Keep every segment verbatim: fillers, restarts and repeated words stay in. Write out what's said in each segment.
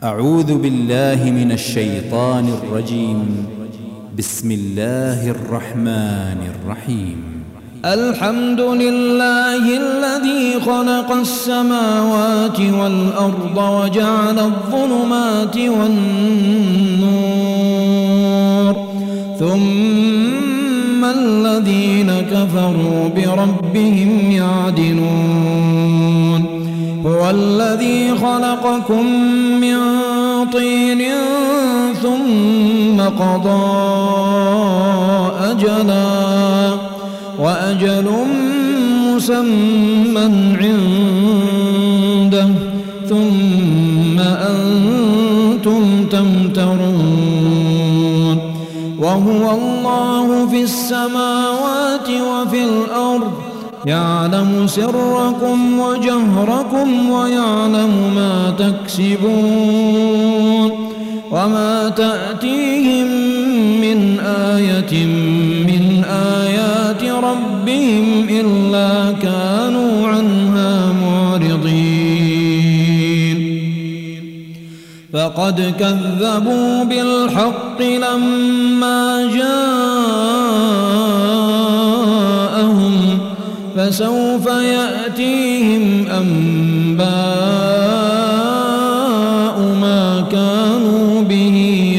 أعوذ بالله من الشيطان الرجيم. بسم الله الرحمن الرحيم. الحمد لله الذي خلق السماوات والأرض وجعل الظلمات والنور، ثم الذين كفروا بربهم يعدلون. هو الذي خلقكم من طين ثم قضى أجلا وأجل مسمى عنده ثم أنتم تمترون. وهو الله في السماوات وفي الأرض، يعلم سركم وجهركم ويعلم ما تكسبون. وما تأتيهم من آية من آيات ربهم إلا كانوا عنها معرضين. فقد كذبوا بالحق لما جاءهم، فسوف يأتيهم أنباء ما كانوا به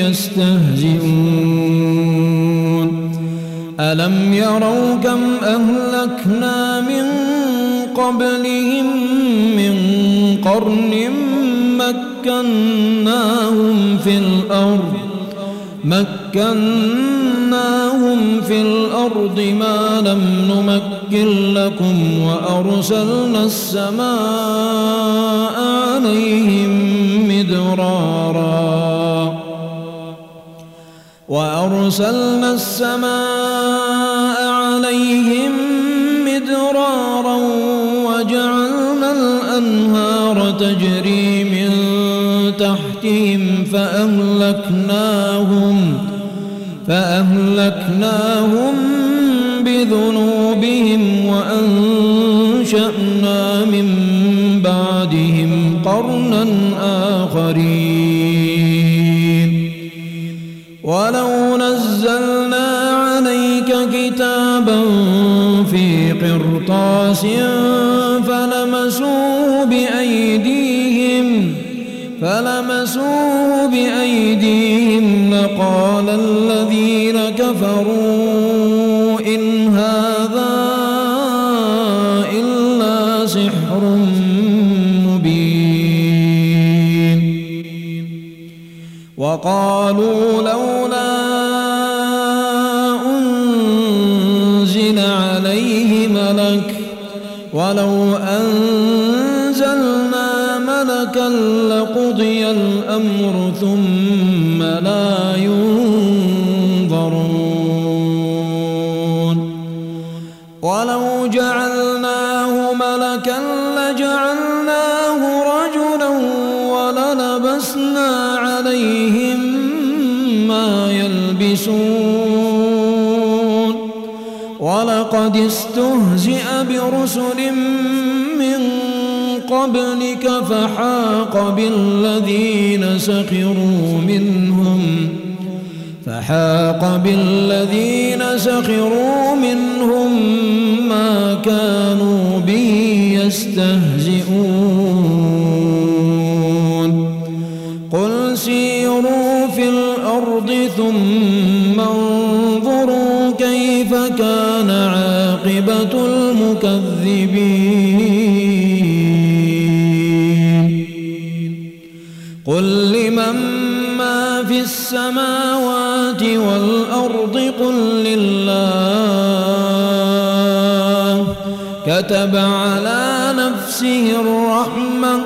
يستهزئون. ألم يروا كم أهلكنا من قبلهم من قرن مكناهم في الأرض مكناهم في الأرض ما لم نمكن لكم، وأرسلنا السماء عليهم مدرارا وأرسلنا السماء عليهم مدرارا وجعلنا الأنهار تجري من تحتهم فأهلكناهم فأهلكناهم بذنوبهم وأنشأنا من بعدهم قرنا آخرين. ولو نزلنا عليك كتابا في قرطاس فلمسوه بأيديهم فلمسوه بأيديهم لقال الذين كفروا إن هذا إلا سحر مبين. وقالوا لولا أنزل عليه ملك ولو أنزلنا ملكا لقضي الأمر ثم لا ينظرون. ولو جعلناه ملكا لجعلناه رجلا وللبسنا عليهم ما يلبسون. ولقد استهزئ برسل من قبلك فحاق بالذين سخروا منهم فحاق بالذين سخروا منهم ما كانوا به يستهزئون. قل سيروا في الأرض ثم انظروا كيف كان عاقبة المكذبين. قل لمن ما في السماوات والأرض قل لله كتب على نفسه الرحمة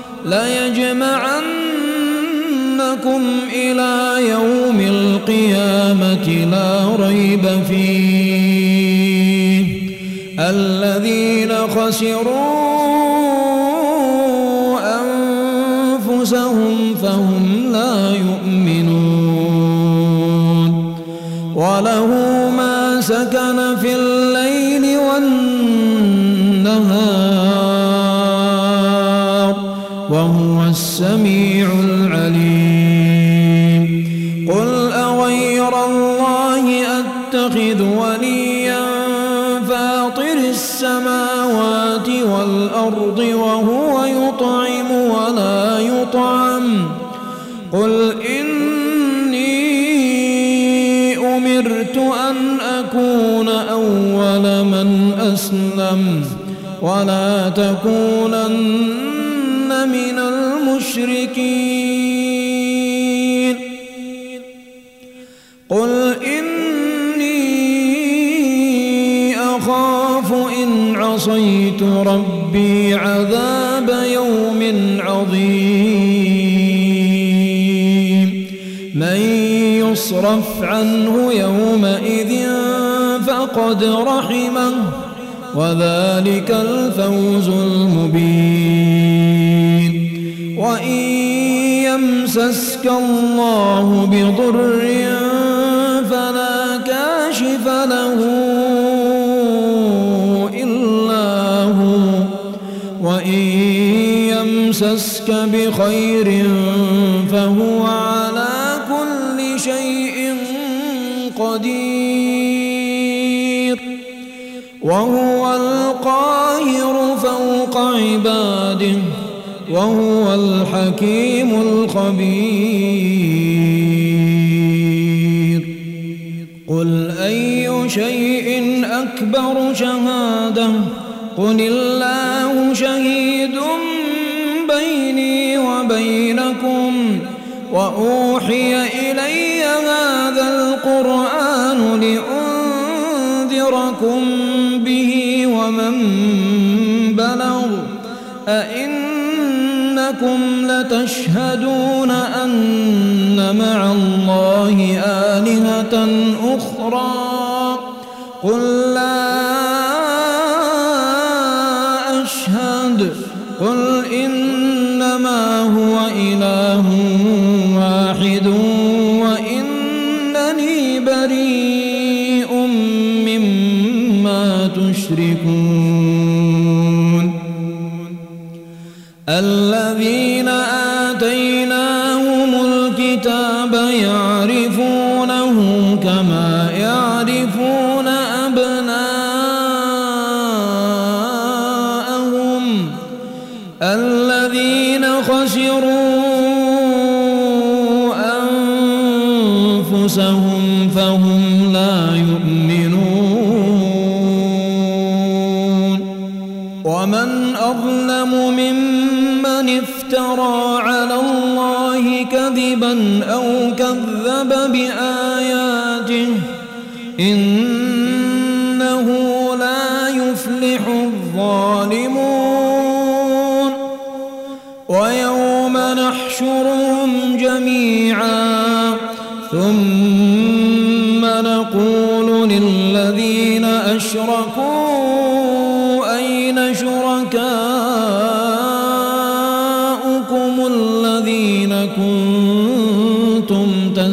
ليجمعنكم إلى يوم القيامة لا ريب فيه الذين خسروا أنفسهم فهم لا يؤمنون. وله ما سكن في الليل والنهار وهو السميع العليم. طعام قل إني أمرت أن أكون أول من أسلم ولا تكونن من المشركين قل إني أخاف إن عصيت ربي عذاب يوم عظيم من يصرف عنه يومئذ فقد رحمه وذلك الفوز المبين وإن يمسسك الله بضر فلا كاشف له إلا هو وإن يمسسك بخير فهو على كل شيء قدير وهو القاهر فوق عباده وهو الحكيم الخبير قل أي شيء أكبر شهادة قل الله شهيد بيني وبينكم وأوحي إلي هذا القرآن لأنذركم به ومن بلغ أئنكم لتشهدون أن مع الله آلهة أخرى قل لا أشهد قل إنما هو إله واحد وإنني بريء مما تشركون الذين آتيناهم الكتاب يعرفونه كما يعرفون أبناءهم الذين خسروا أنفسهم فهم لا يؤمنون ومن أظلم ممن افترى على الله كذبا أو كذب بآياته إنه لا يفلح الظالمون ويوم نحشرهم جميعا ثم نقول للذين أشركوا أين شركاؤكم الذين كنتم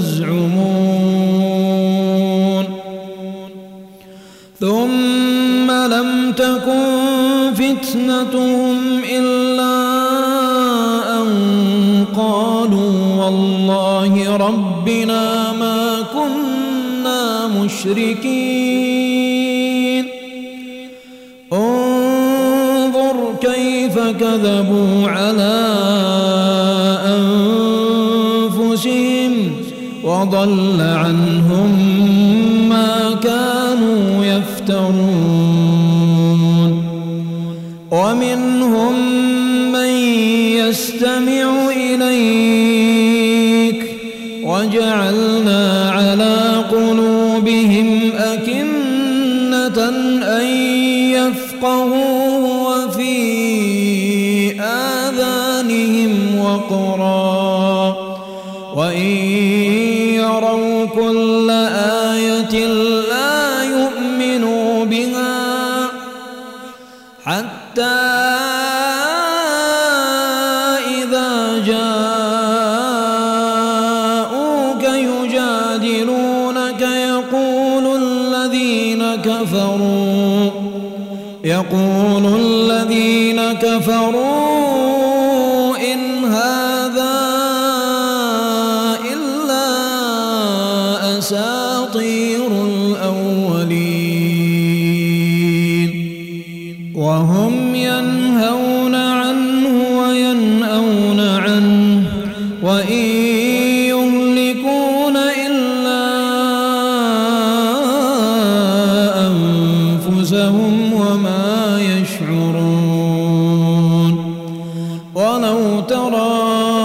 تزعمون ثم لم تكن فتنتهم إلا أن قالوا والله ربنا ما كنا مشركين انظر كيف كذبوا على أنفسهم وضل عنهم ما كانوا يفترون ومنهم من يستمع إليك وجعلنا على قلوبهم أكنة أن يفقهوه وفي آذانهم وقرا وإن يروا كل آية لا يؤمنوا بها حتى إذا جاءوك يجادلونك يقول الذين كفروا يقول الذين كفروا إن هذا إلا أساطير الأولين وهم ينهون عنه وينأون عنه وإن يهلكون إلا أنفسهم وما يشعرون ولو ترى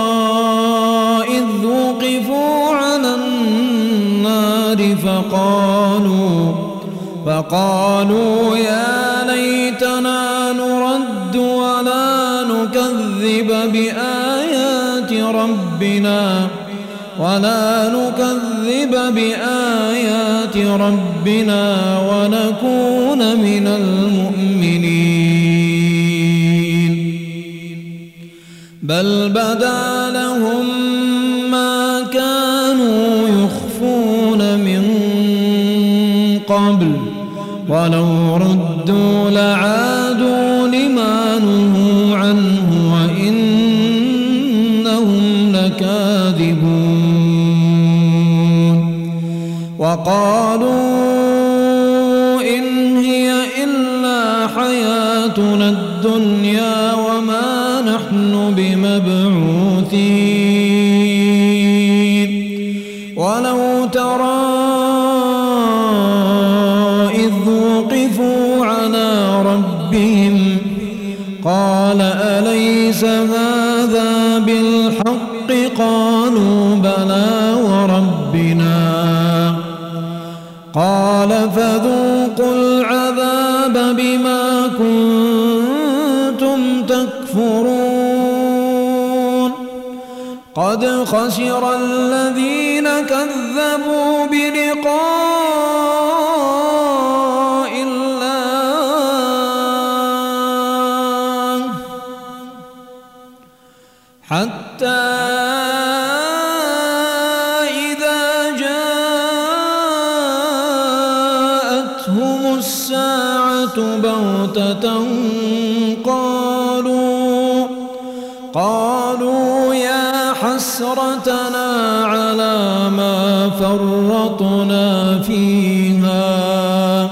إذ وقفوا على النار فقالوا فقالوا يا ليتنا نرد ولا نكذب بآيات ربنا ولا نكذب بآيات ربنا ونكون من المؤمنين بل بدا لهم ما كانوا يخفون من قبل ولو ردوا لعادوا لما نهوا عنه وإنهم لكاذبون وقالوا إن هي إلا حياتنا الدنيا وما نحن بمبعوثين ولو ترى قال أليس هذا بالحق قالوا بلى وربنا قال فذوقوا العذاب بما كنتم تكفرون قد خسر الذين كذبوا بلقاء حتى إذا جاءتهم الساعة بغتة قالوا قالوا يا حسرتنا على ما فرطنا فيها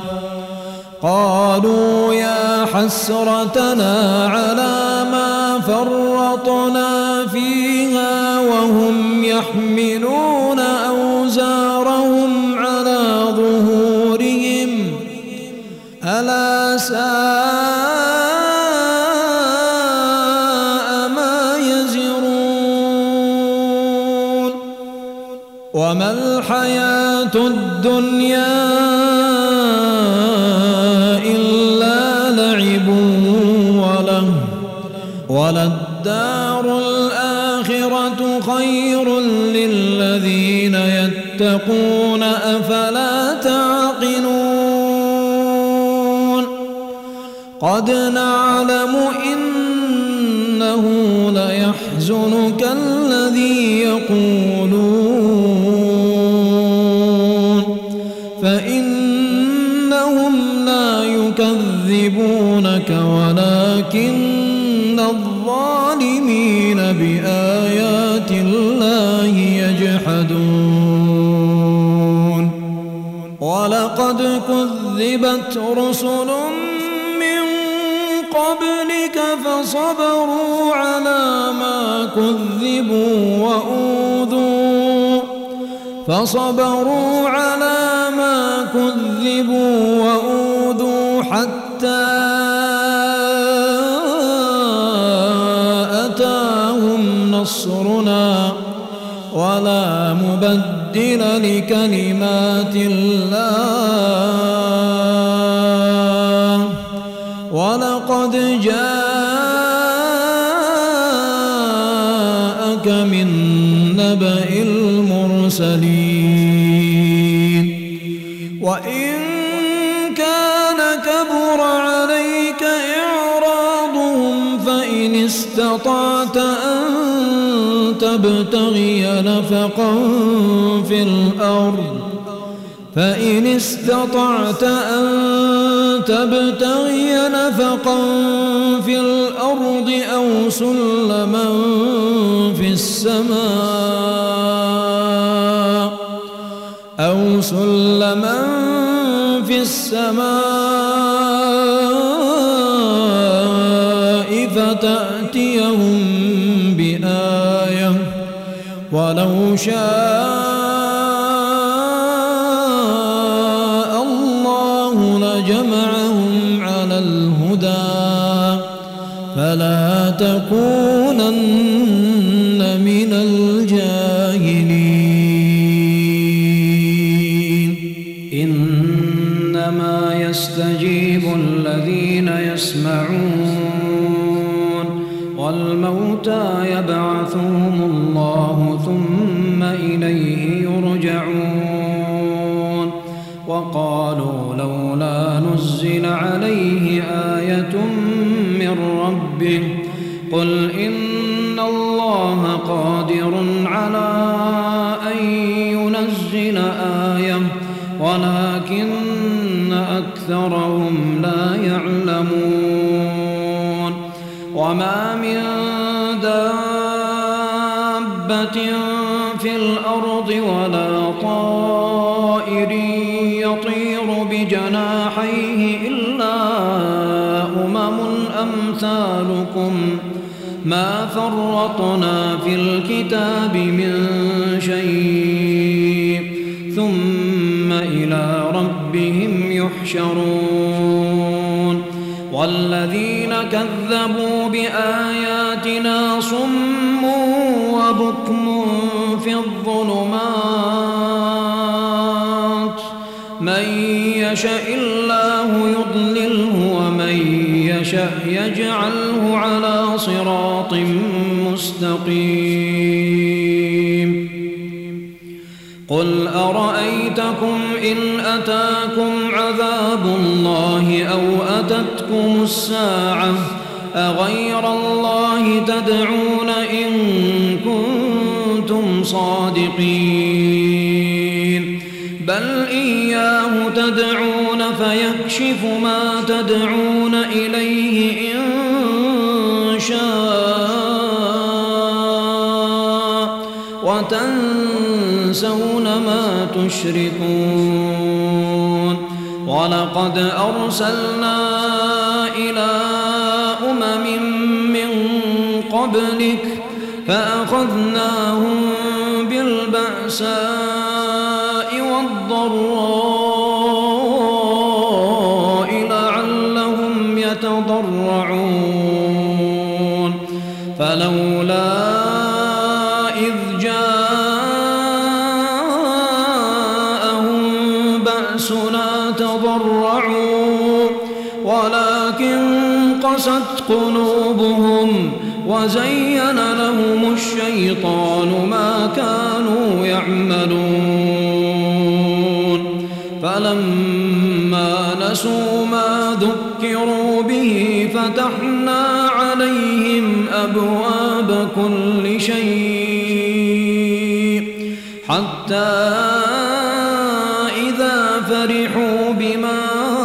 قالوا يا حسرتنا على ما فرطنا فيها وهم يحملون أوزارهم على ظهورهم ألا ساء ما يزرون وما الحياة الدنيا إلا لعب وله وللدار الآخرة خير للذين يتقون أفلا تعقلون قد نعلم إنه ليحزنك الذي يقولون فإنهم لا يكذبونك ولكن الظالمين بآيات الله يجحدون ولقد كذبت رسل من قبلك فصبروا على ما كذبوا وأوذوا فصبروا على ما كذبوا وأوذوا حتى أتاهم نصرنا ولا مبدل لكلمات الله ولقد جاءك من نبأ المرسلين وإن كان كبر عليك إعراضهم فإن استطعت أن تبتغي نفقا في الأرض فإن استطعت أن تبتغي نفقا في الأرض أو سلما في السماء أو سلما في السماء فتأتيهم بآية ولو شاء الله لجمعهم على الهدى فلا تكونن من الجاهلين إنما يستجيب الذين يسمعون والموتى يبعثهم الله ثم إليه يرجعون وقالوا لولا نزل عليه آية من ربه قل إن الله قادر على أن ينزل آية ولكن أكثرهم لا يعلمون وما من دابة في الأرض ولا طائر يطير بجناحيه إلا أمم أمثالكم ما فرطنا في الكتاب من شيء ثم إلى ربهم يحشرون والذين كذبوا بآياتنا صم وبكم في الظلمات من يشاء الله يضلله ومن يشاء يجعله على صراط مستقيم قل أرأيتكم إن أتاكم عذاب الله أو أتتكم الساعة أغير الله تدعون إن كنتم صادقين بل إياه تدعون فيكشف ما تدعون إليه إن شاء وتنسون ما تشركون ولقد أرسلنا إلى أمم من قبلك فأخذناهم بالبأساء والضراء لعلهم يتضرعون فلولا إذ جاءهم بأسنا تضرعوا ولكن قست قلوبهم وزين لهم الشيطان ما كانوا يعملون فلما نسوا ما ذكروا به فتحنا عليهم أبواب كل شيء حتى إذا فرحوا بما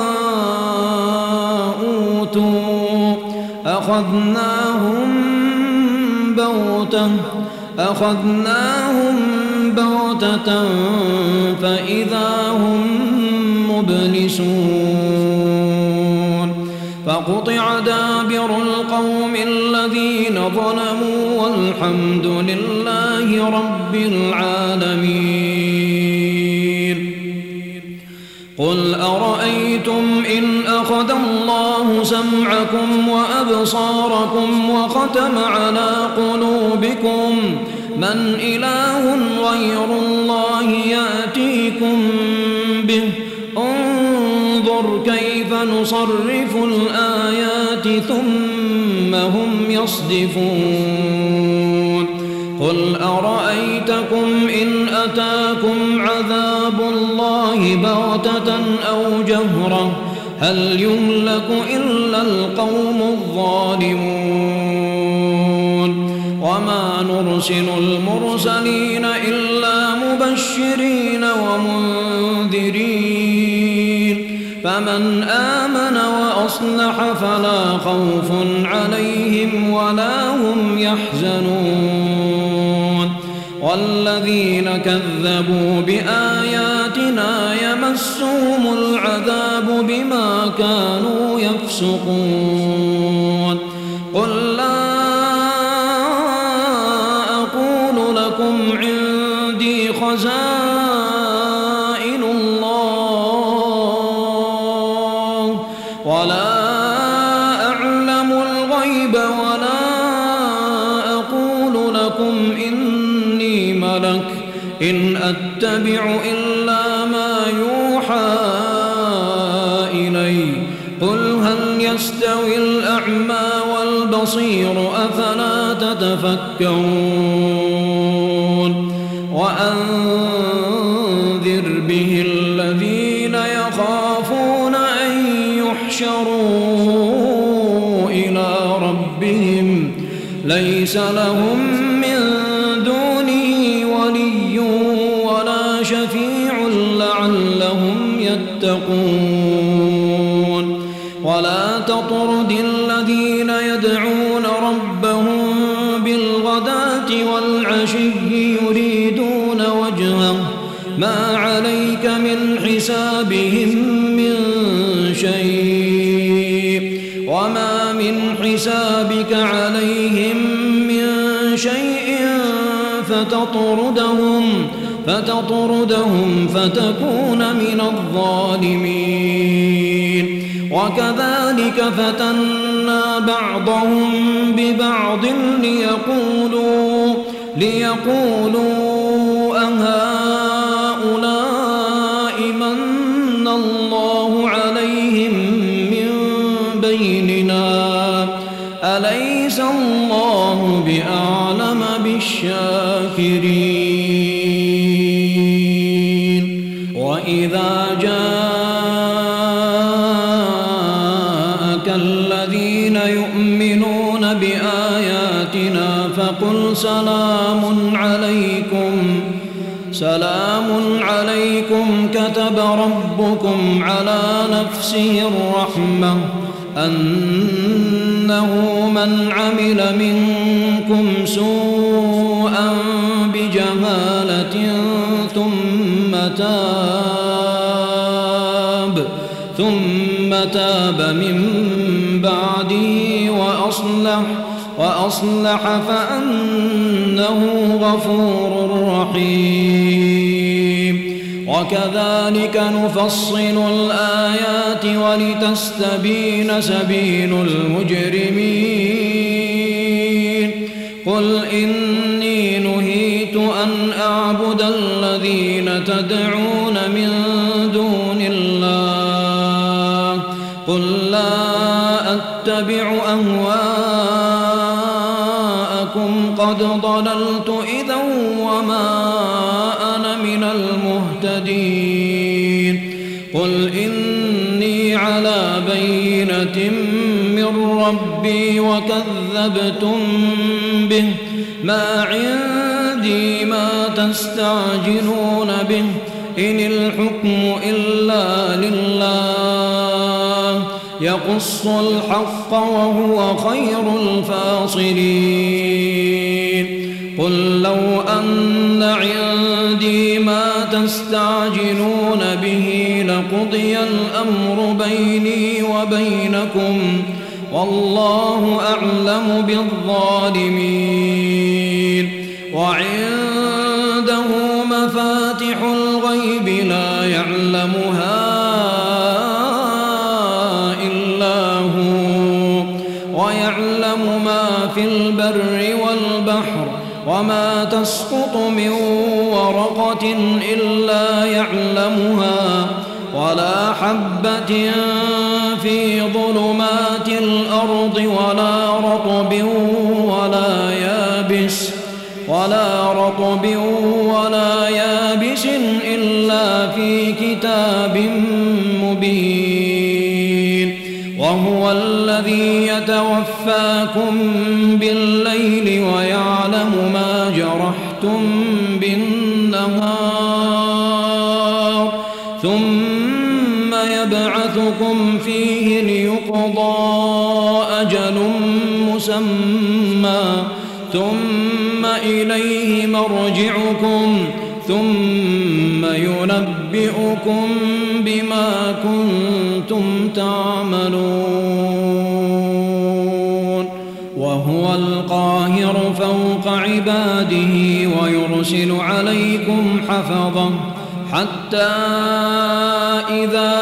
أوتوا أخذناهم بغتة أخذناهم بغتة فإذا هم مبلسون فقطع دابر القوم الذين ظلموا والحمد لله رب العالمين قل أرأيتم إن أخذ الله سمعكم وأبصاركم وختم على قلوبكم من إله غير الله يأتيكم به انظر كيف نصرف الآيات ثم هم يصدفون قل أرأيتكم إن أتاكم عذاب الله بغتة أو جهرة هل يهلك إلا القوم الظالمون وما نرسل المرسلين إلا مبشرين ومنذرين فمن آمن وأصلح فلا خوف عليهم ولا هم يحزنون والذين كذبوا بآياتنا يمسهم العذاب بما كانوا يفسقون قل لا أقول لكم لكم عندي خزائن الله ولا أعلم الغيب ولا أقول لكم إني ملك إن أتبع إلا ما يوحى إلي قل هل يستوي الأعمى والبصير أفلا تتفكرون وأنذر به الذين يخافون أن يحشروا إلى ربهم ليس لهم من دونه ولي ولا شفيع لعلهم يتقون ولا تطرد الذين يدعون ربهم بالغداة والعشي يريدون وجهه ما عليك من حسابهم من شيء وما من حسابك عليهم من شيء فتطردهم فتطردهم فتكون من الظالمين وكذلك فتنا بعضهم ببعض ليقولوا ليقولوا أهؤلاء من الله عليهم من بيننا أليس الله بأعلم بالشاكرين وإذا جاءك الذين يؤمنون بآياتنا فقل سلام عليكم سلام عليكم كتب ربكم على نفسه الرحمة أنه من عمل منكم سوءا بجهالة ثم تاب ثم تاب من بعده وأصلح وأصلح فأنه غفور رحيم وكذلك نفصل الآيات ولتستبين سبيل المجرمين قل إني نهيت أن أعبد الذين تدعون من دون الله قل لا أتبع أهواءكم قد ضللت إذا وما أنا من المهتدين قل إني على بينة من ربي وكذبتم به ما عندي ما تستعجلون به إن الحكم إلا لله يقص الحق وهو خير الفاصلين قل لو أن عندي ما تستعجلون به لقضي الأمر بيني وبينكم والله أعلم بالظالمين وعنده مفاتح الغيب لا يعلمها إلا هو ويعلم ما في البر والبحر وما تسقط من ورقة إلا يعلمها ولا حبة في ظلمات الأرض ولا رطب ولا يابس ولا رطب ولا يابس إلا في كتاب مبين وهو الذي يتوفاكم بالليل ويعلم ما جرحتم بالنهار ثم يبعثكم فيه ليقضى أجل مسمى ثم إليه مرجعكم ثم ينبئكم بما كنتم تعملون وهو وهو القاهر فوق عباده ويرسل عليكم حفظة حتى إذا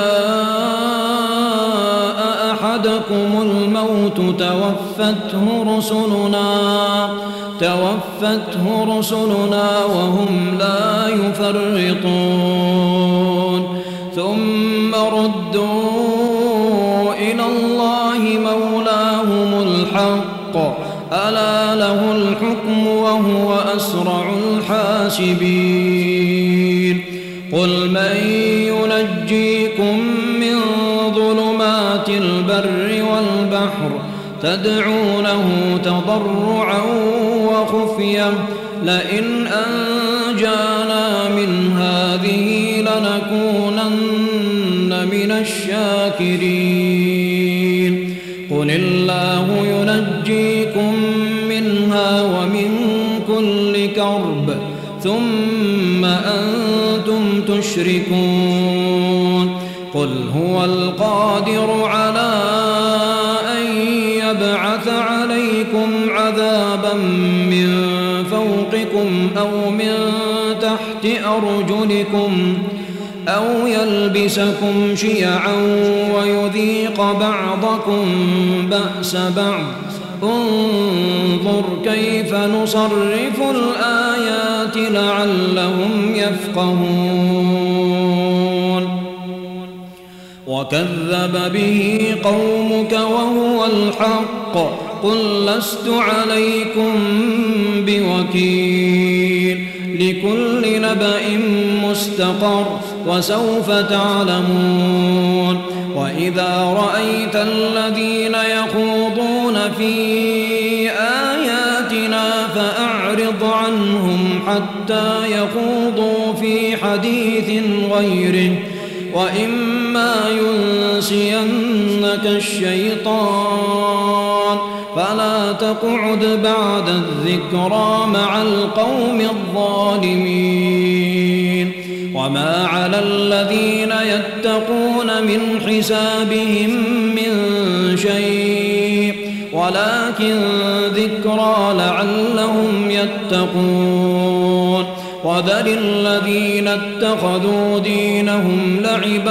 جاء أحدكم الموت توفته رسلنا توفته رسلنا وهم لا يفرطون ثم ردوا إلى الله مولاهم الحق ألا له الحكم وهو أسرع الحاسبين قل من ينجيكم من ظلمات البر والبحر تدعونه تضرعا وخفية لئن أنجانا من هذه لنكونن من الشاكرين قل الله ينجيكم منها ومن كل كرب ثم أنتم تشركون قل هو القادر على أن يبعث عليكم عذابا من فوقكم أو من تحت أرجلكم أو يلبسكم شيعا ويذيق بعضكم بأس بعض انظر كيف نصرف الآيات لعلهم يفقهون وكذب به قومك وهو الحق قل لست عليكم بوكيل لكل نبأ مستقر وسوف تعلمون وإذا رأيت الذين يخوضون في آياتنا فأعرض عنهم حتى يخوضوا في حديث غيره وإما ينسينك الشيطان فلا تقعد بعد الذكرى مع القوم الظالمين وما على الذين يتقون من حسابهم من شيء ولكن ذكرى لعلهم يتقون وذل الذين اتخذوا دينهم لعبا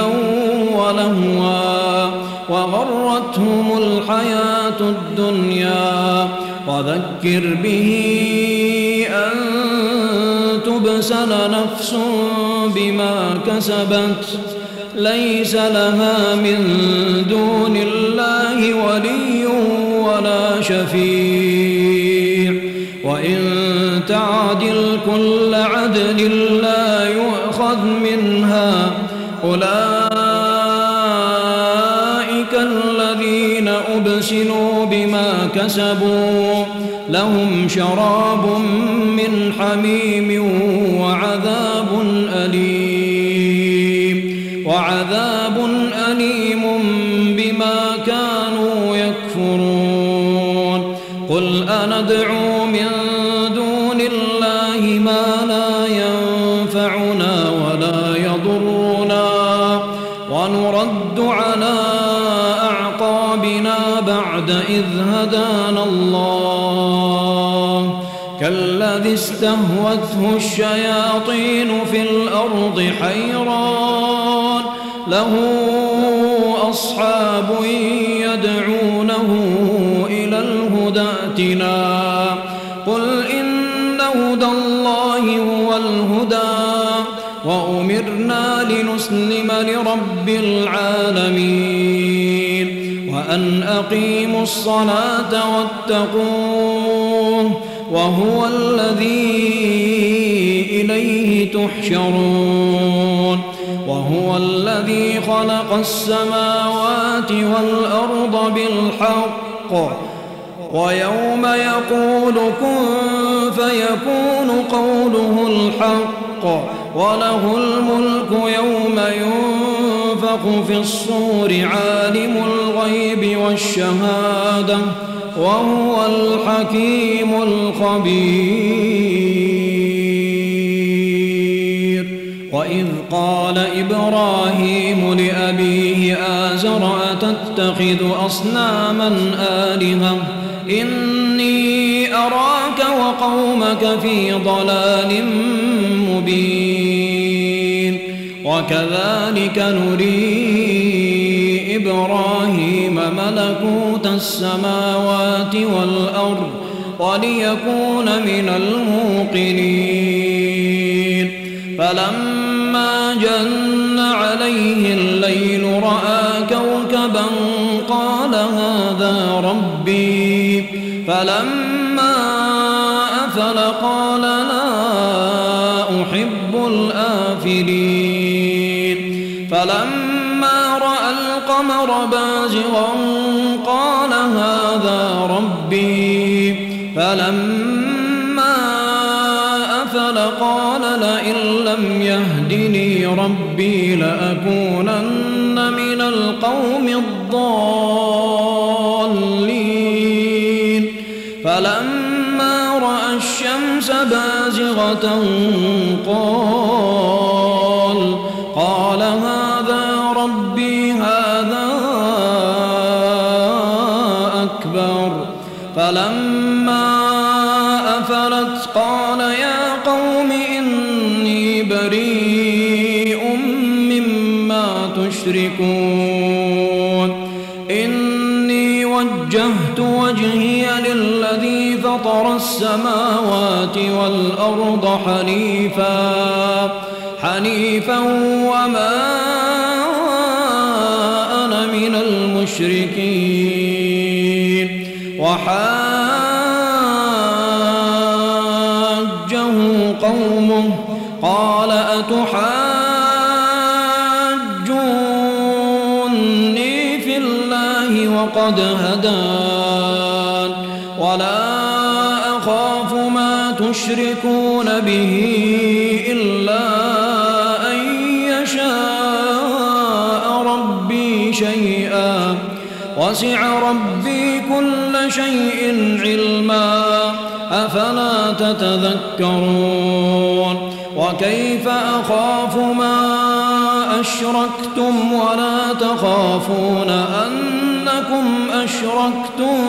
ولهوا وغرتهم الحياة الدنيا وذكر به أن تبسل نفس بما كسبت ليس لها من دون الله ولي ولا شفيع وإن تعدل كل عدل لا يؤخذ منها أولئك الذين أبسلوا بما كسبوا لهم شراب من حميم وعذاب أليم وعذاب أليم بما كانوا يكفرون قل أندعو من دون الله ما لا ينفعنا ولا يضرنا ونرد على أعقابنا بعد إذ هدانا الله كالذي استهوته الشياطين في الأرض حيران له أصحاب يدعونه إلى الهدى ائتنا قل إن هدى الله هو الهدى وأمرنا لنسلم لرب العالمين وأن أقيموا الصلاة واتقوه وهو الذي إليه تحشرون وهو الذي خلق السماوات والأرض بالحق ويوم يقول كن فيكون قوله الحق وله الملك يوم ينفخ في الصور عالم الغيب والشهادة وهو الحكيم الخبير وإذ قال إبراهيم لأبيه آزر أتتخذ أصناما آلهة إني أراك وقومك في ضلال مبين وكذلك نري إبراهيم ملكوت السماوات والأرض وليكون من الموقنين فلما جن عليه الليل رأى كوكبا قال هذا ربي فلما أفل قال لا أحب الآفلين فلما رأى القمر بازغا قال هذا ربي فلما أفل قال لئن لم يهدني ربي لأكونن من القوم الضالين فلما رأى الشمس بازغة قال قال هذا ربي هذا أكبر فلما أفلت قال يا قوم إني بريء مما تشركون إني وجهت وجهي للذي فطر السماوات والأرض حنيفا حنيفا وما أنا من المشركين وحاجه قومه قال أتحاجوني في الله وقد هدان ولا أخاف ما تشركون به إلا أن يشاء ربي شيئا وسع ربي كل شيء علما أفلا تتذكرون وكيف أخاف ما أشركتم ولا تخافون أنكم أشركتم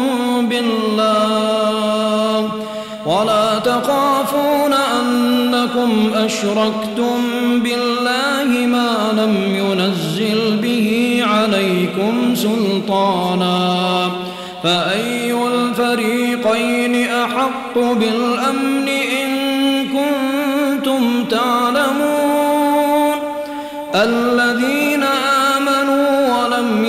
بالله ولا تخافون أنكم أشركتم بالله ما لم ينزل به عليكم سلطانا فأي الفريقين أحق بالأمن إن كنتم تعلمون الذين آمنوا ولم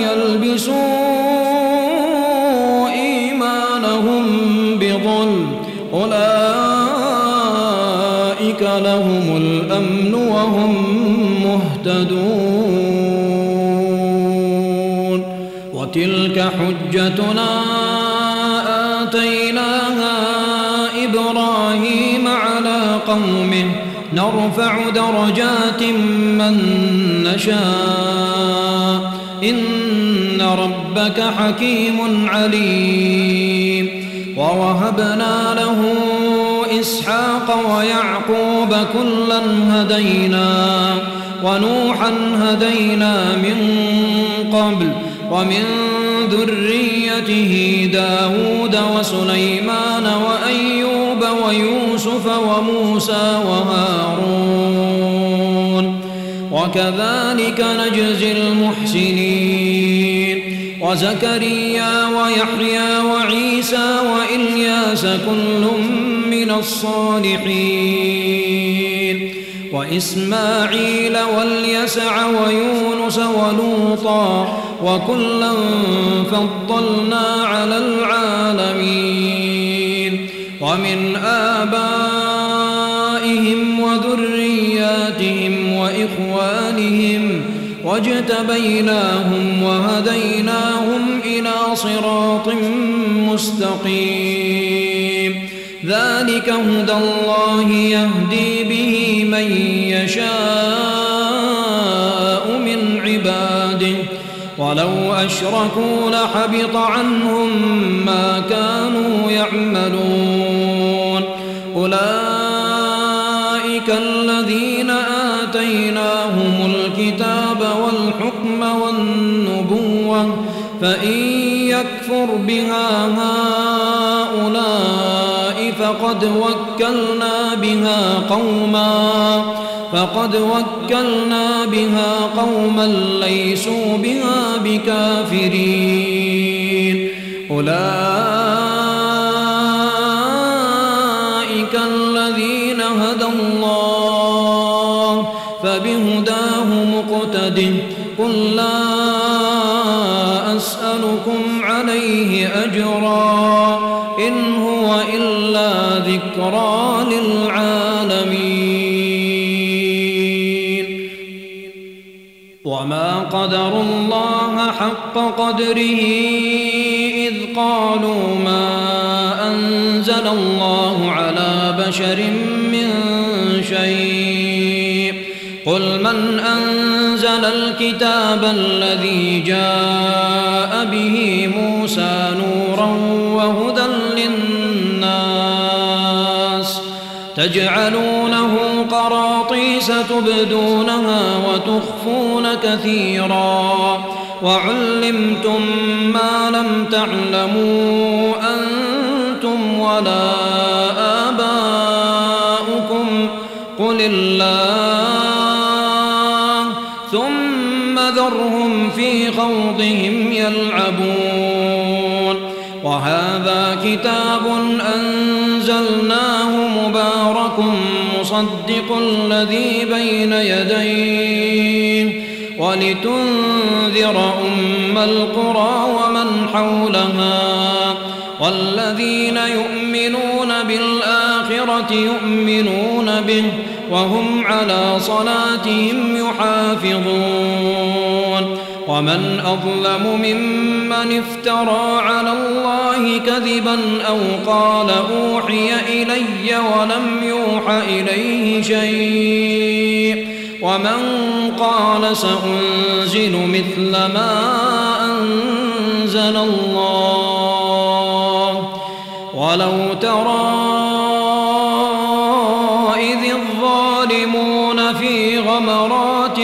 يلبسوا إيمانهم بظلم أولئك لهم الأمن وهم مهتدون وتلك حجتنا آتيناها إبراهيم على قومه نرفع درجات من نشاء إن ربك حكيم عليم ووهبنا له إسحاق ويعقوب كلا هدينا ونوحا هدينا من قبل ومن ذريته داود وسليمان وأيوب ويوسف وموسى وهارون وكذلك نجزي المحسنين وزكريا ويحيى وعيسى وإلياس كل من الصالحين وإسماعيل واليسع ويونس ولوطا وكلا فضلنا على العالمين ومن آبائهم وذرياتهم وإخوانهم واجتبيناهم وهديناهم إلى صراط مستقيم ذلك هدى الله يهدي به من يشاء من عباده ولو أشركوا لحبط عنهم ما كانوا يعملون أولئك الذين آتيناهم الكتاب والحكم والنبوة فإن يكفر بها هؤلاء فقد وكلنا بها قوما فقد وكلنا بها قوما ليسوا بها بكافرين أولئك الذين هدى الله فبهداه مقتده قل لا أسألكم عليه أجرا إن هو إلا ذكرى للعالمين وما قدروا الله حق قدره إذ قالوا ما أنزل الله على بشر من شيء قل من أنزل الكتاب الذي جاء به موسى نورا وهدى للناس تجعلونه قراطيس تبدونها وتخفون كثيرا وعلمتم ما لم تعلموا أنتم ولا آباؤكم قل الله ثم ذرهم في خوضهم يلعبون وهذا كتاب أنزلناه مبارك مصدق الذي بين يديه ولتنذر أم القرى ومن حولها والذين يؤمنون بالآخرة يؤمنون به وهم على صلاتهم يحافظون ومن أظلم ممن افترى على الله كذبا أو قال أوحي إلي ولم يوح إليه شيء ومن قال سأنزل مثل ما أنزل الله ولو ترى إذ الظالمون في غمرات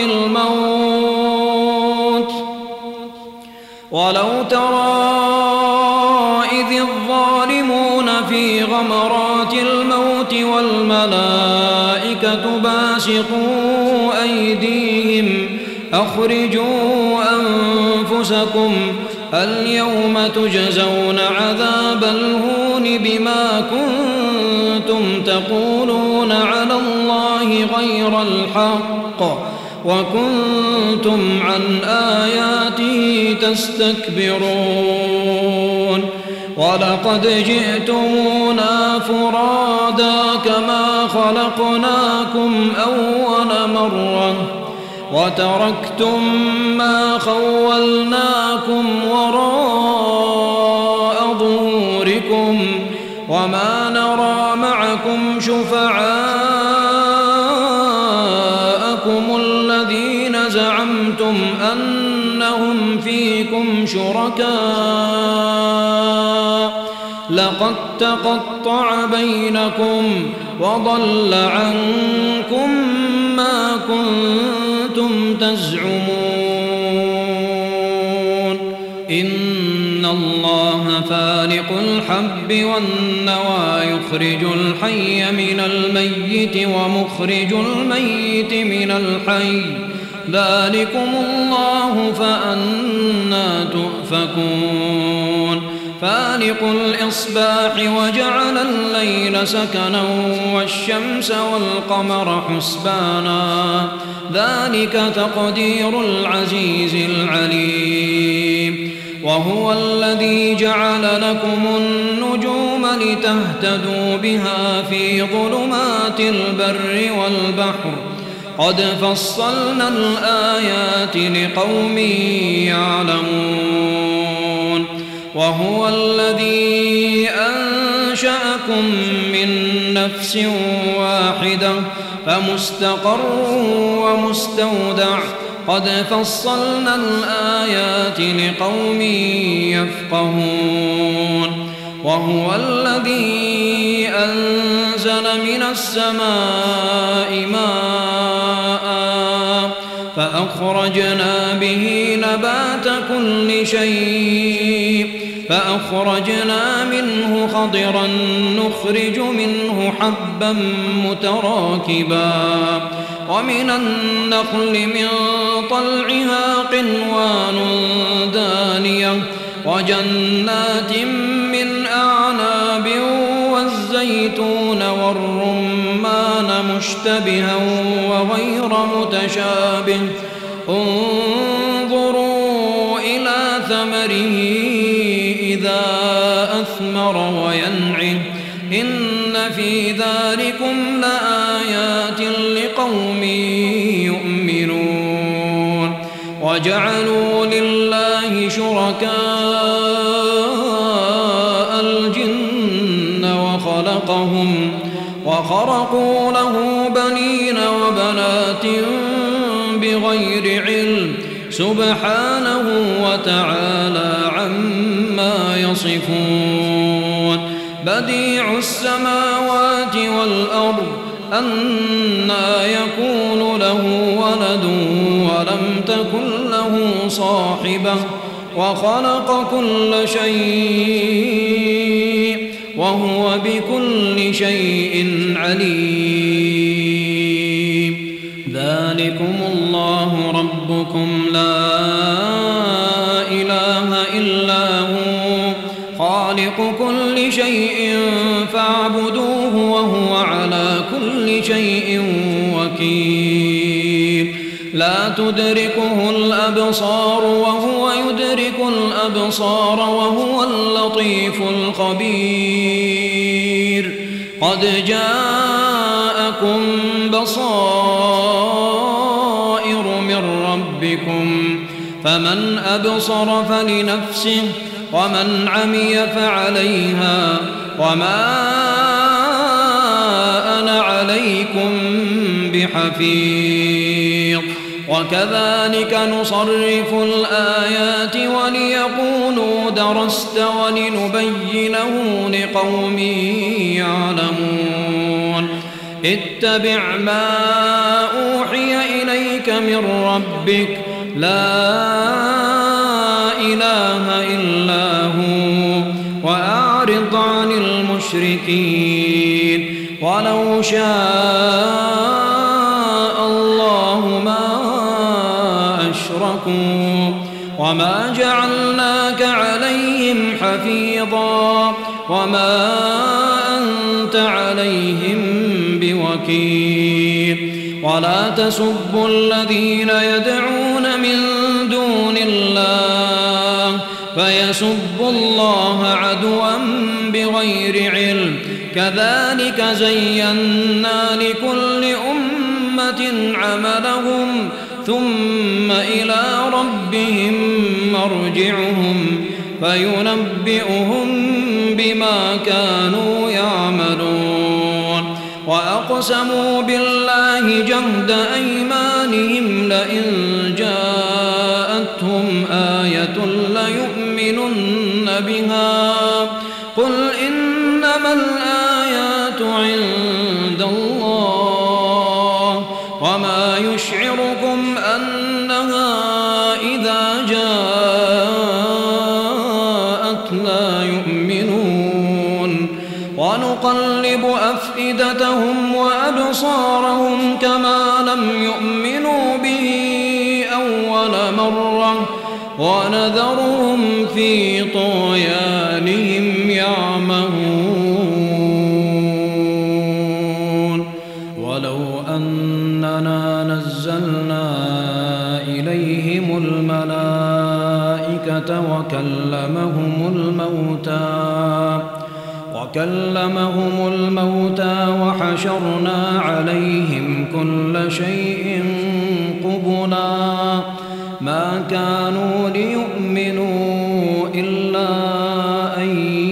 الموت ولو ترى إذ الظالمون في غمرات الموت والملائكة باسطوا أيديهم أخرجوا أنفسكم اليوم تجزون عذاب الهون بما كنتم تقولون على الله غير الحق وكنتم عن آياته تستكبرون ولقد جئتمونا فرادا كما خلقناكم أول مرة وتركتم ما خولناكم وراء ظهوركم وما نرى معكم شفعاءكم الذين زعمتم أنهم فيكم شركاء لقد تقطع بينكم وضل عنكم ما كنتم تزعمون إن الله فالق الحب والنوى يخرج الحي من الميت ومخرج الميت من الحي ذلكم الله فأنى تؤفكون فالق الإصباح وجعل الليل سكنا والشمس والقمر حسبانا ذلك تقدير العزيز العليم وهو الذي جعل لكم النجوم لتهتدوا بها في ظلمات البر والبحر قد فصلنا الآيات لقوم يعلمون وهو الذي أنشأكم من نفس واحدة فمستقر ومستودع قد فصلنا الآيات لقوم يفقهون وهو الذي أنزل من السماء ماء فأخرجنا به نبات كل شيء فأخرجنا منه خضرا نخرج منه حبا متراكبا ومن النخل من طلعها قنوان دانية وجنات من أعناب والزيتون والرمان مشتبها وغير متشابه انظروا إلى ثمره إذا أثمر وينعه إن في ذلكم لآيات لقوم يؤمنون وجعلوا لله شركاء الجن وخلقهم وخرقوا له بنين وبنات بغير علم سبحانه وتعالى عما يصفون بديع السماوات والأرض أنى يكون له ولد ولم تكن له صاحبة وخلق كل شيء وهو بكل شيء عليم ذلكم الله ربكم لا إله إلا هو خالق كل شيء فاعبدوه وهو على كل شيء وكيل لا تدركه الأبصار وهو يدرك الأبصار وهو اللطيف الخبير قد جاءكم بصائر من ربكم فمن أبصر فلنفسه ومن عمي فعليها وما أنا عليكم بحفيظ وكذلك نصرف الآيات وليقولوا درست ولنبينه لقوم يعلمون اتبع ما أوحي إليك من ربك لا إله إلا هو وأعرض عن المشركين ولو شاء الله ما أشركوا وما جعلناك عليهم حفيظا وما أنت عليهم بوكيل ولا تسبوا الذين يدعون من دون الله فيسبوا الله عدوا بغير علم كذلك زينا لكل أمة عملهم ثم إلى ربهم مرجعهم فينبئهم بما كانوا يعملون وأقسموا بالله جهد أيمانهم لئن جاءتهم آية ليؤمنن بها قل إنما الآيات عند الله وما يشعركم أنها إذا جاءت لا يؤمنون ونقلب أفئدتهم وأبصارهم كما لم يؤمنوا به أول مرة ونذرهم في طغيانهم يعمهون ولو أننا نزلنا إليهم الملائكة وكلمهم الموتى وكلمهم الموتى وحشرنا عليهم كل شيء قبلا ما كانوا ليؤمنوا إلا أن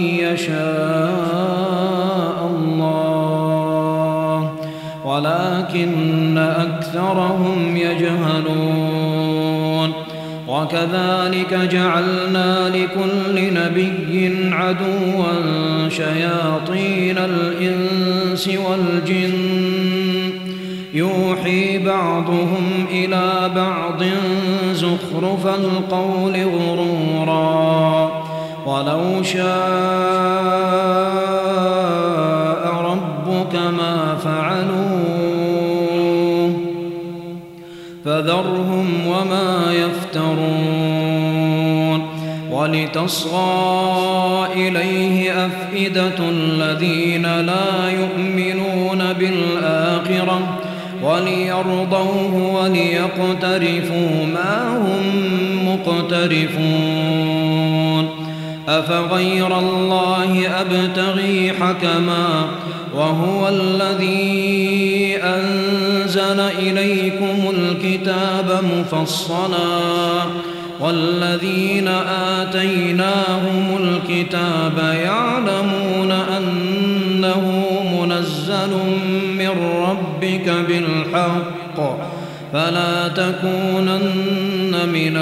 يشاء الله ولكن أكثرهم يجهلون وكذلك جعلنا لكل نبي عدوا شياطين الإنس والجن يوحي بعضهم إلى بعض زخرف القول غرورا ولو شاء ربك ما فعلوه فذرهم وما يفترون ولتصغى إليه أفئدة الذين لا يؤمنون بالآخرة وليرضوه وليقترفوا ما هم مقترفون أفغير الله أبتغي حكما وهو الذي أنزل إليكم الكتاب مفصلا والذين آتيناهم الكتاب يعلمون أنه منزل من ربك بالحق فلا تكونن من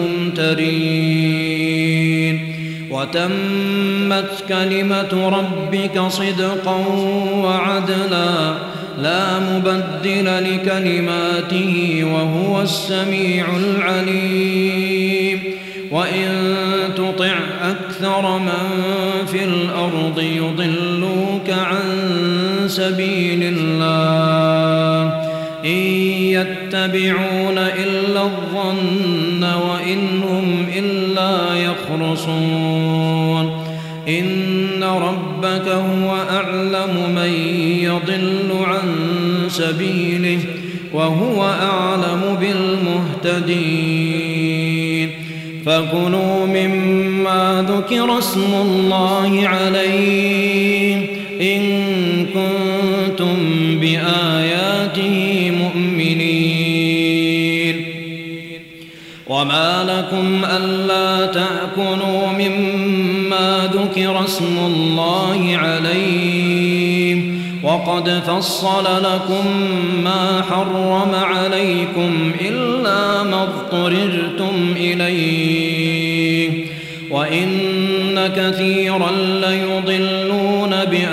الممترين وتمت كلمة ربك صدقا وعدلا لا مبدل لكلماته وهو السميع العليم وإن تطع أكثر من في الأرض يضلوك عن سبيل الله إن يتبعون إلا الظن وإن هم إلا يخرصون إن ربك هو أعلم من يضل عن سبيله وهو أعلم بالمهتدين فكلوا مما ذكر اسم الله عليه إن كنتم بآياته مؤمنين وما لكم ألا تأكلوا مما ذكر اسم الله عليه وقد فصل لكم ما حرم عليكم إلا ما اضطررتم إليه وإن كثيرا ليضلون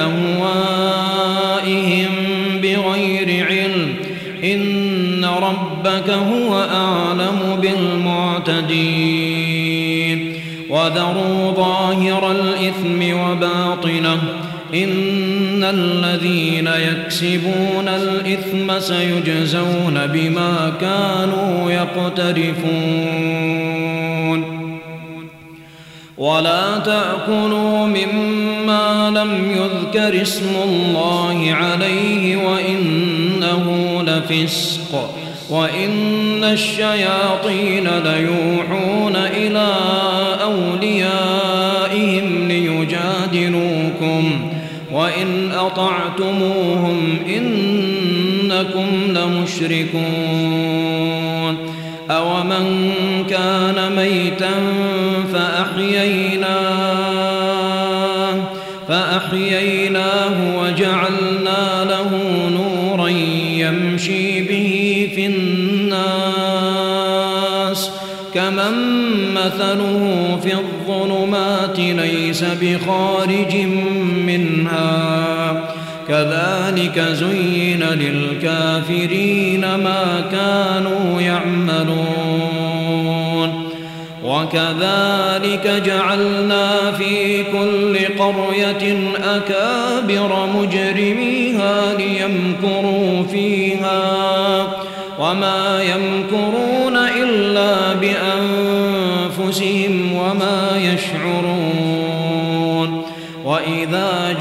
بأهوائهم بغير علم إن ربك هو أعلم بالمعتدين وذروا ظاهر الإثم وباطنه إن الذين يكسبون الإثم سيجزون بما كانوا يقترفون ولا تأكلوا مما لم يذكر اسم الله عليه وإنه لفسق وإن الشياطين ليوحون إلى أوليائهم ليجادلوكم وإن أطعتموهم إنكم لمشركون أومن كان ميتا فأحييناه فأحييناه وجعلنا له نورا يمشي به في الناس كمن مثله في الظلمات ليس بخارج منها كذلك زين للكافرين ما كانوا يعملون وكذلك جعلنا في كل قرية أكابر مجرميها ليمكروا فيها وما يمكرون إلا بأنفسهم وما يشعرون وإذا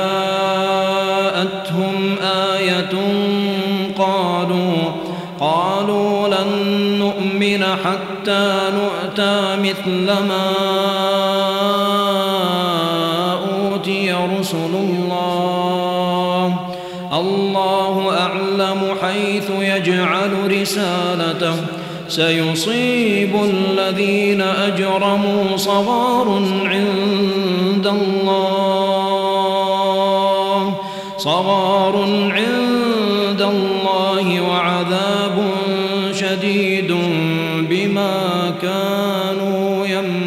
جاءتهم آية قالوا قالوا لن نؤمن حتى نؤتى مثل ما أوتي رسل الله الله أعلم حيث يجعل رسالته سيصيب الذين أجرموا صغار عند الله صغار عند الله وعذاب شديد بما كانوا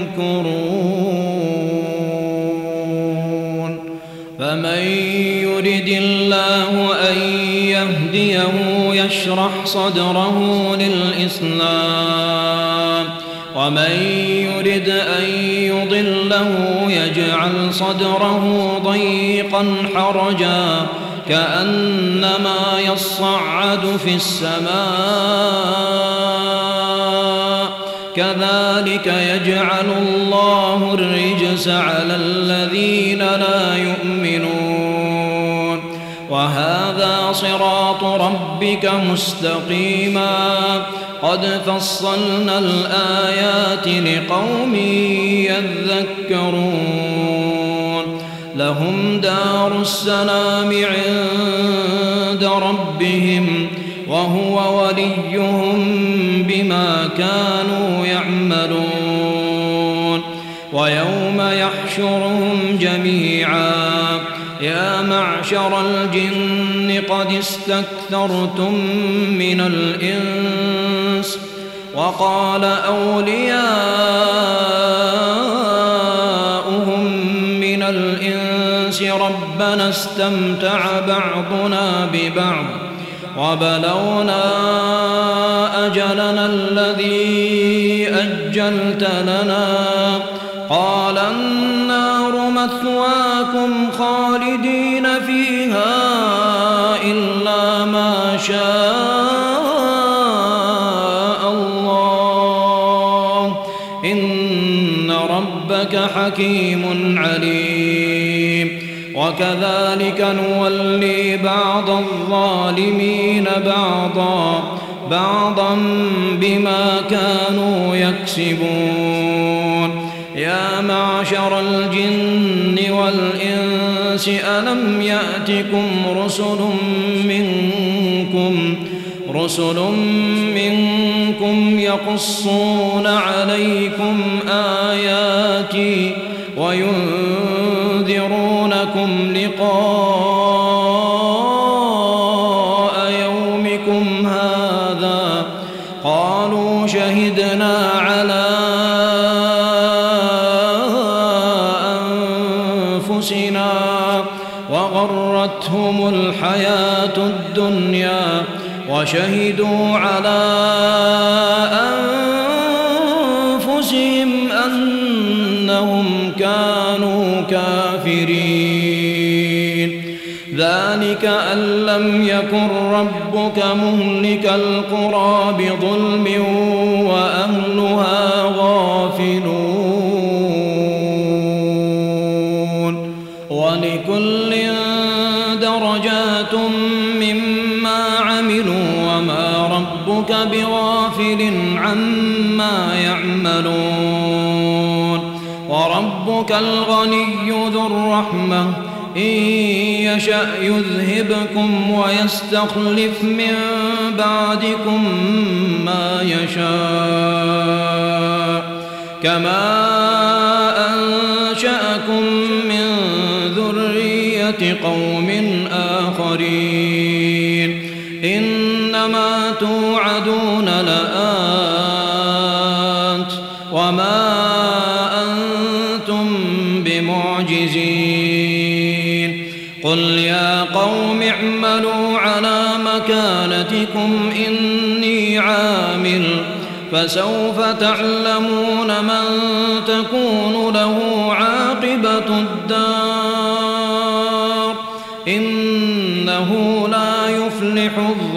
يمكرون فمن يرد الله أن يهديه يشرح صدره للإسلام ومن يرد أن يضله يجعل صدره ضيقا حرجا كأنما يصعد في السماء كذلك يجعل الله الرجس على الذين لا يؤمنون وهذا صراط ربك مستقيما قد فصلنا الآيات لقوم يذكرون لهم دار السلام عند ربهم وهو وليهم بما كانوا يعملون ويوم يحشرهم جميعا يا معشر الجن قد استكثرتم من الإنس وقال أولياؤهم من الإنس ربنا استمتع بعضنا ببعض وبلغنا أجلنا الذي أجلت لنا قال النار مثواكم خالدين فيها إلا ما شاء الله إن ربك حكيم عليم وكذلك نولي بعض الظالمين بعضا بعضا بما كانوا يكسبون يا معشر الجن والإنس ألم يأتكم رسل منكم رسل منكم يقصون عليكم آياتي وينذرونكم لقاء يومكم هذا قالوا شهدنا على أنفسنا وغرتهم الحياة الدنيا وشهدوا على أنفسهم أنهم كانوا كافرين ذلك أن لم يكن ربك مهلك القرى بظلم وأهلها غافلون ولكل درجات مما عملوا وما ربك بغافل عما يعملون وربك الغني ذو الرحمة إن يشأ يذهبكم ويستخلف من بعدكم ما يشاء كما أنشأكم من ذرية قوم آخرين إنما توعدون لآت وما أنتم بمعجزين قل يا قوم اعملوا على مكانتكم إني عامل فسوف تعلمون من تكون له عاقبة الدار إنه لا يفلح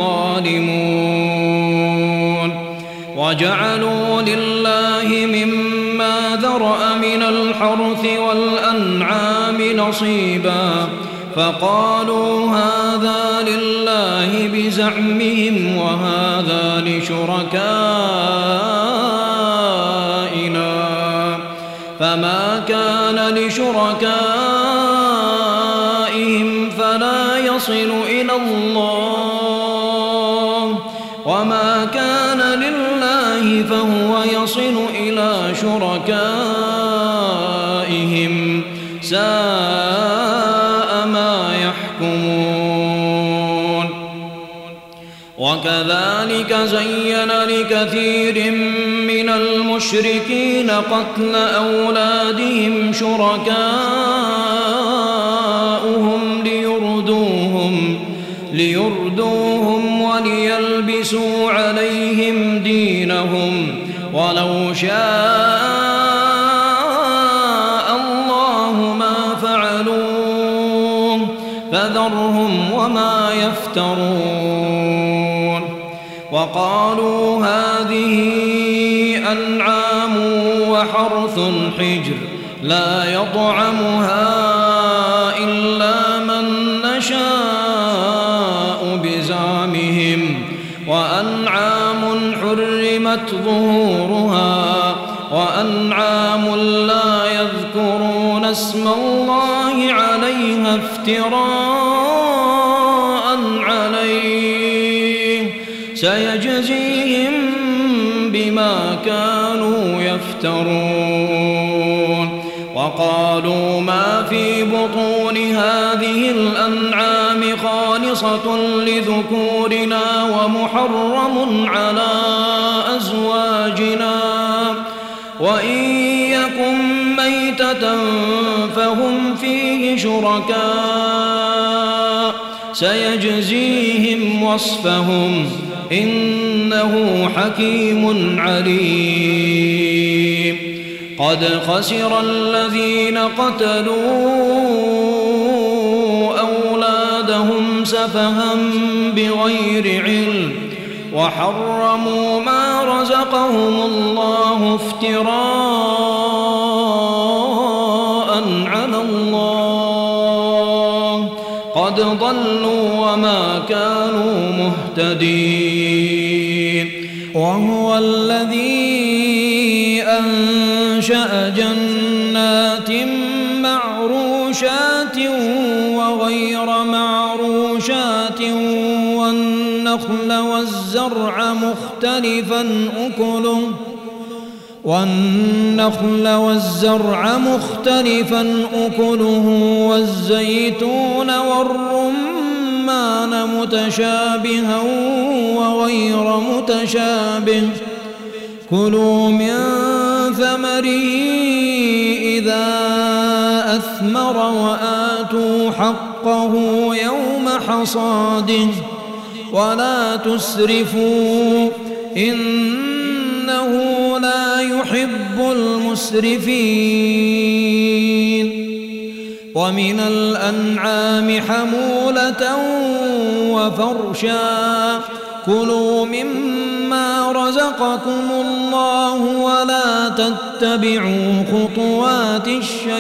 الظالمون وجعلوا لله مما ذرأ من الحرث والأنعام نصيبا فقالوا هذا لله بزعمهم وهذا لشركائنا فما كان لشركائهم فلا يصل إلى الله وما كان لله فهو يصل إلى شركائهم ساء ما يحكمون وكذلك زين لكثير من المشركين قتل أولادهم شركاؤهم ليردوهم ليردوهم وليلبسوا عليهم دينهم ولو شاء الله ما فعلوه فذرهم وما يفترون. وقالوا هذه أنعام وحرث حجر لا يطعمها إلا من نشاء بزعمهم وأنعام حرمت ظهورها وأنعام لا يذكرون اسم الله عليها افتراء عليه سيجزيهم بما كانوا يفترون. وقالوا ما في بطون هذه الأنعام خالصة لذكورنا ومحرم على أزواجنا وإن يكن ميتة فهم فيه شركاء سيجزيهم وصفهم إنه حكيم عليم. قد خسر الذين قتلوا أولادهم سفها بغير علم وحرموا ما رزقهم الله افتراء على الله قد ضلوا وما كانوا مهتدين. وهو الذي أنشأ جنات معروشات وغير معروشات والنخل والزرع مختلفا أكله والنخل والزرع مختلفا أكله والزيتون والرمان متشابها وغير متشابه كلوا من ثمره إذا أثمر وآتوا حقه يوم حصاده ولا تسرفوا إنه لا يحب المسرفين. ومن الأنعام حمولة وفرشا كلوا مما رزقكم الله ولا تتبعوا خطوات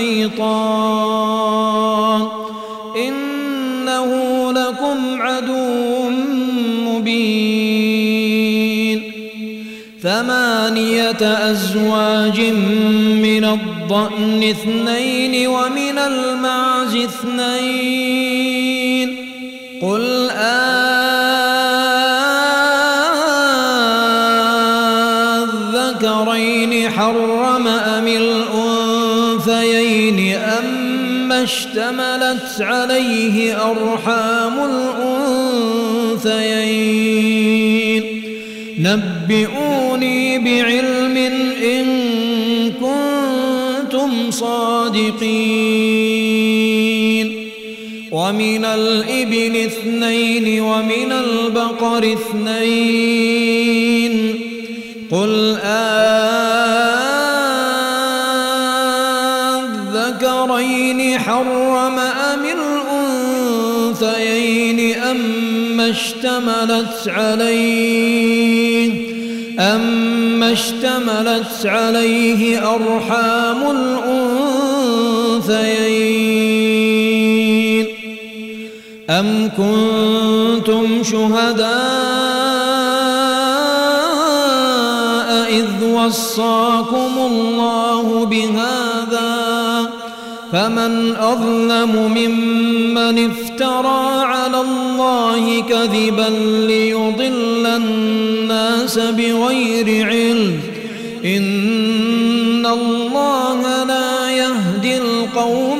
الشيطان إنه لكم عدو مبين. ثمانية أزواج من الضأن اثنين ومن المعز اثنين قل أذكرين حرم أم الأنثيين أما اشتملت عليه أرحام الأنثيين نبئوني بعلم إن كنتم صادقين. ومن الإبل اثنين ومن البقر اثنين قل أذكرين حرم أم الأنثيين أما اشتملت عليه أما اشتملت عليه أرحام الأنثيين أم كنتم شهداء إذ وصاكم الله بهذا فمن أظلم ممن افترى على الله كذبا ليضل الناس بغير علم إن الله لا يهدي القوم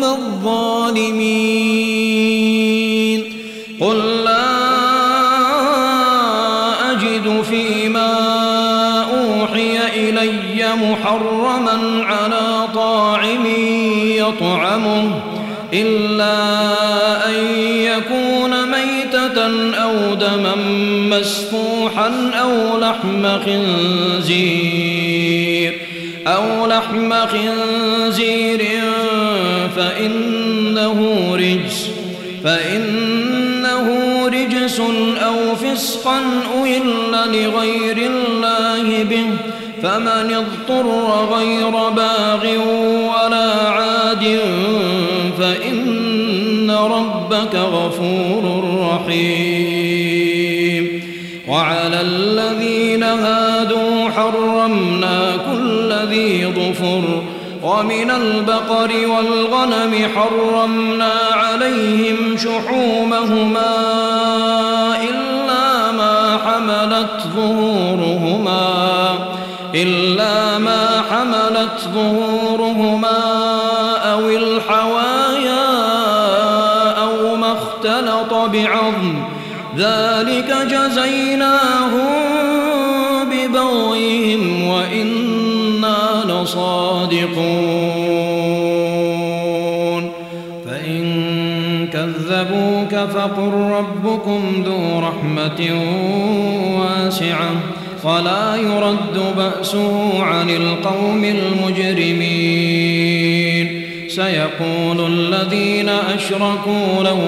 الظالمين. قل لا أجد فيما أوحي إلي محرما على طاعم يطعمه إلا أن يكون ميتة أو دما مسفوحا أو لحم خنزير أو لحم خنزير فإنه رجس فإنه رجس أو فسقا أهل لغير الله به فمن اضطر غير باغ ولا عاد فإن ربك غفور رحيم. وعلى الذين هادوا حرمنا كل ذي ظفر ومن البقر والغنم حرمنا عليهم شحومهما إلا ما حملت ظهورهما إلا ما حملت ظهورهما أو الحوايا أو ما اختلط بعظم ذلك جزيناهم ببغيهم وإنا لصادقون. فإن كذبوك فقل ربكم ذو رحمة واسعة ولا يرد بأسه عن القوم المجرمين. سيقول الذين أشركوا لو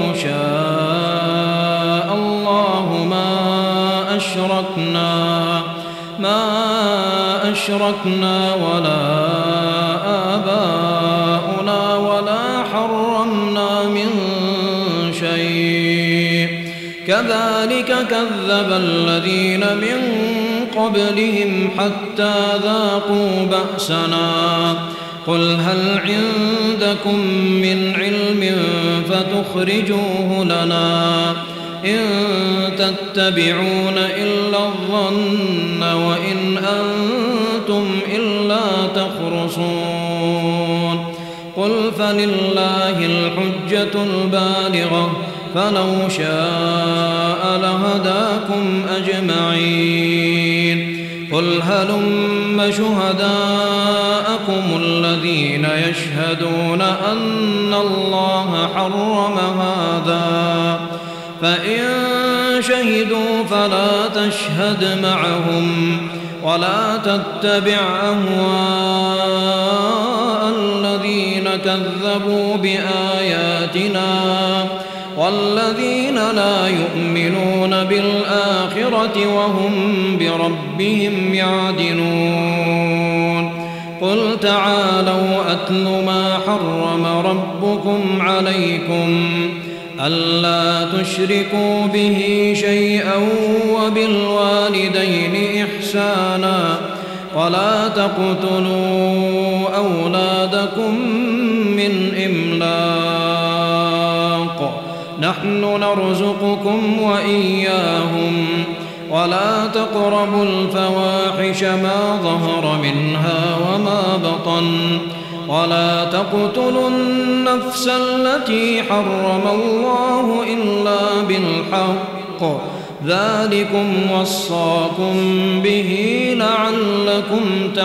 شاء الله ما أشركنا ما أشركنا ولا آباؤنا ولا حرمنا من شيء كذلك كذب الذين من قبلهم حتى ذاقوا بأسنا. قل هل عندكم من علم فتخرجوه لنا إن تتبعون إلا الظن وإن أنتم إلا تخرصون. قل فلله الحجة البالغة فلو شاء لهداكم أجمعين. قل هلم شهداءكم الذين يشهدون أن الله حرم هذا فإن شهدوا فلا تشهد معهم ولا تتبع أهواء الذين كذبوا بآياتنا والذين لا يؤمنون بالآخرة وهم بربهم يعدلون. قل تعالوا أتل ما حرم ربكم عليكم ألا تشركوا به شيئا وبالوالدين إحسانا ولا تقتلوا أولادكم من إملاق نحن نرزقكم وإياهم ولا تقربوا الفواحش ما ظهر منها وما بطن ولا تقتلوا النفس التي حرم الله إلا بالحق ذلكم وصاكم به لعلكم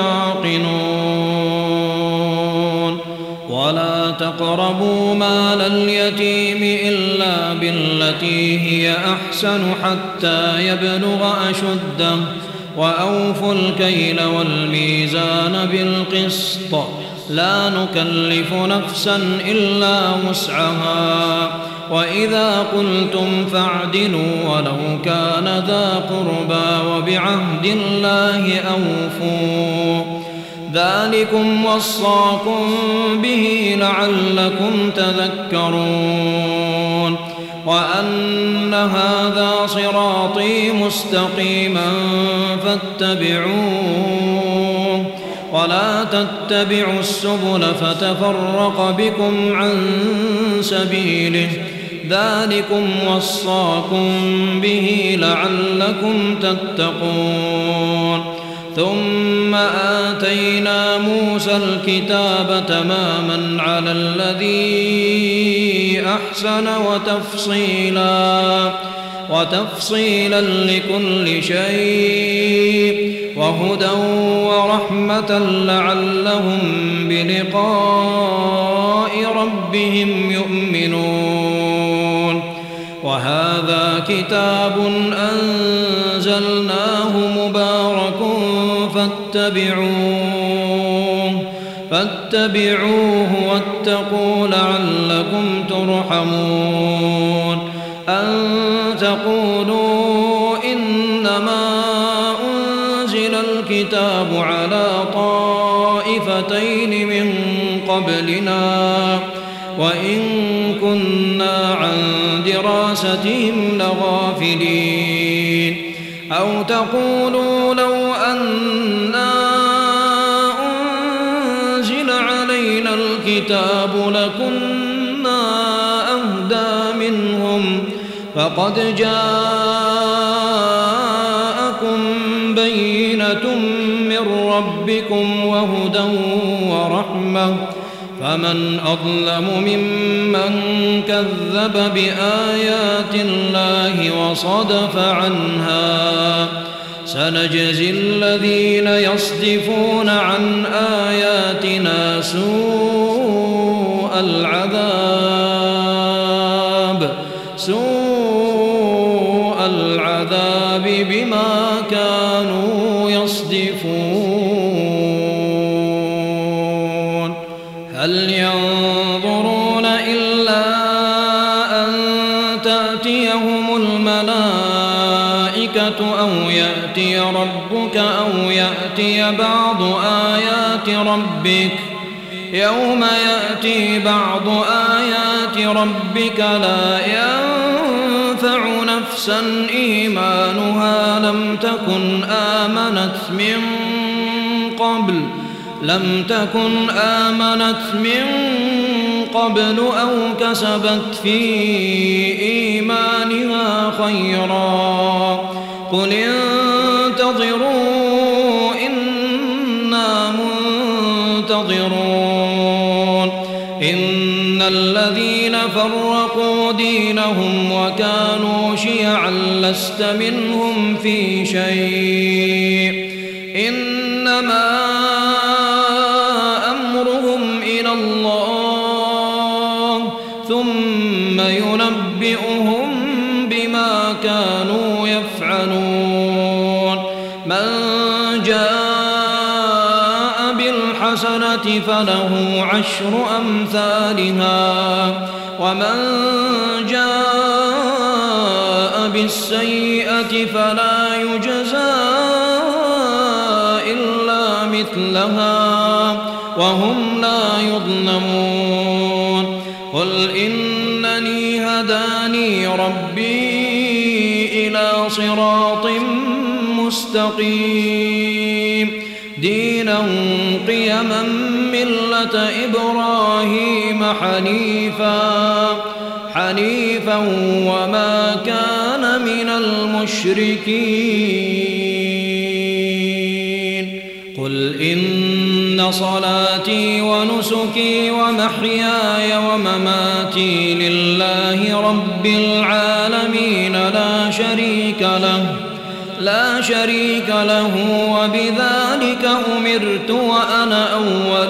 تعقلون. ولا تقربوا مال اليتيم إلا بالتي هي أحسن حتى يبلغ أشده وأوفوا الكيل والميزان بالقسط لا نكلف نفسا إلا وسعها وإذا قلتم فاعدلوا ولو كان ذا قربى وبعهد الله أوفوا ذلكم وصاكم به لعلكم تذكرون. وأن هذا صراطي مستقيما فاتبعوه ولا تتبعوا السبل فتفرق بكم عن سبيله ذلكم وصاكم به لعلكم تتقون. ثم آتينا موسى الكتاب تماما على الذي أحسن وتفصيلا وتفصيلا لكل شيء وهدى ورحمة لعلهم بلقاء ربهم يؤمنون. وهذا كتاب أنزلناه أنزلناه مبارك فاتبعوه فاتبعوه واتقوا لعلكم ترحمون أن تقولوا إنما أنزل الكتاب على طائفتين من قبلنا وإن كنا عن دراستهم لغافلين أو تقولوا لو أنا أنزل علينا الكتاب لكنا أهدى منهم فقد جاءكم بينة من ربكم وهدى ورحمة فمن أظلم ممن كذب بآيات الله وصدف عنها سنجزي الذين يصدفون عن آياتنا سوء العذاب سوء العذاب بما كانوا يصدفون هل ينظرون إلا أن تأتيهم الملائكة أو يأتي ربك أو يأتي بعض آيات ربك يوم يأتي بعض آيات ربك لا ينفع نفسا إيمانها لم تكن آمنت من قبل لم تكن آمنت من قبل أو كسبت في إيمانها خيرا قل انتظروا إنا منتظرون إن الذين فرقوا دينهم وكانوا شيعا لست منهم في شيء إنما أمرهم إلى الله ثم ينبئهم بما كانوا يفعلون من جاء بالحسنة فله عشر أمثالها ومن جاء بالسيئة فلا يجزى إلا مثلها وهم لا يظلمون قل إنني هداني ربي إلى صراط مستقيم دينا قيما ملة إبراهيم حنيفا حنيفا وما كان من المشركين قل إن صلاتي ونسكي ومحياي ومماتي لله رب العالمين لا شريك له لا شريك له وبذلك أمرت وأنا أول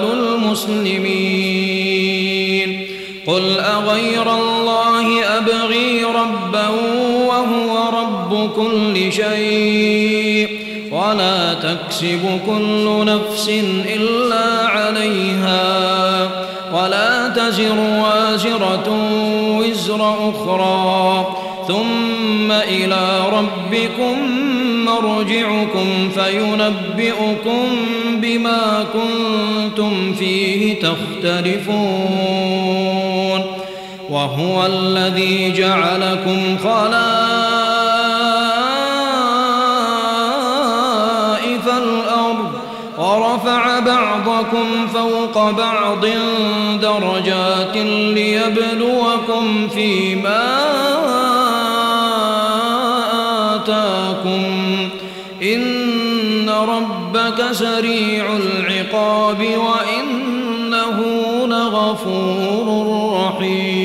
المسلمين قل أغير الله أبغي ربا وهو رب كل شيء ولا تكسب كل نفس إلا عليها ولا تزر وازرة وزر أخرى ثم إلى ربكم مرجعكم فينبئكم بما كنتم فيه تختلفون وهو الذي جعلكم خلائف الأرض ورفع بعضكم فوق بعض درجات ليبلوكم فيما آتاكم إن ربك سريع العقاب وإنه لغفور رحيم